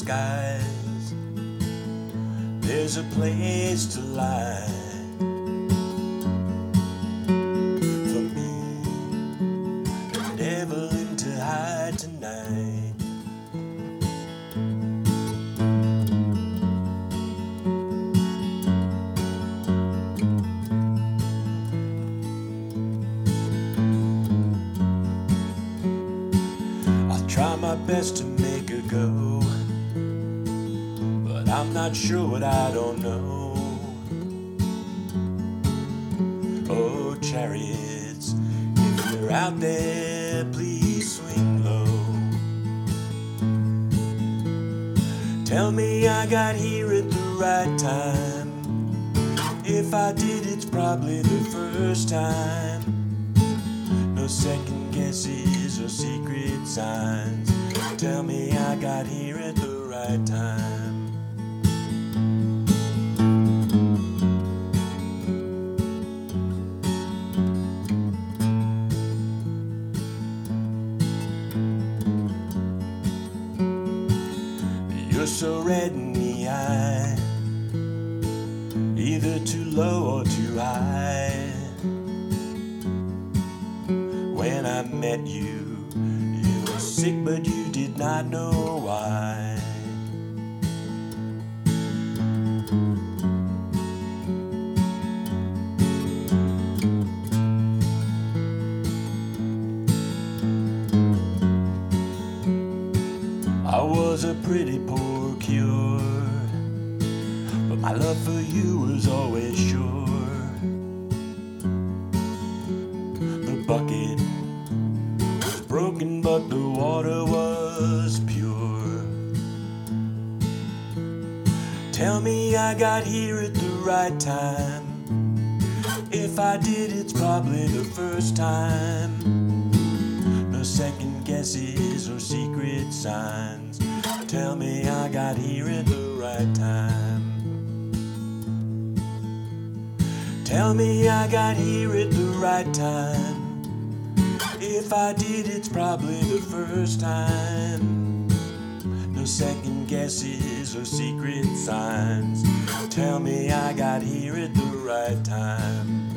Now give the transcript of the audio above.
skies. There's a place to lie for me and Evelyn to hide tonight. I'll try my best to make her go, but I'm not sure what I don't know. Oh, chariots, if you're out there, please swing low. Tell me I got here at the right time. If I did, it's probably the first time. No second guesses or secret signs. Tell me I got here at the right time. You're so red in the eye, either too low or too high. When I met you, you were sick but you did not know why. I was a pretty poor cure, but my love for you was always sure. The bucket was broken, but the water was pure. Tell me I got here at the right time. If I did, it's probably the first time. No second guesses or secret signs. Tell me I got here at the right time. Tell me I got here at the right time. If I did, it's probably the first time. No second guesses or secret signs. Tell me I got here at the right time.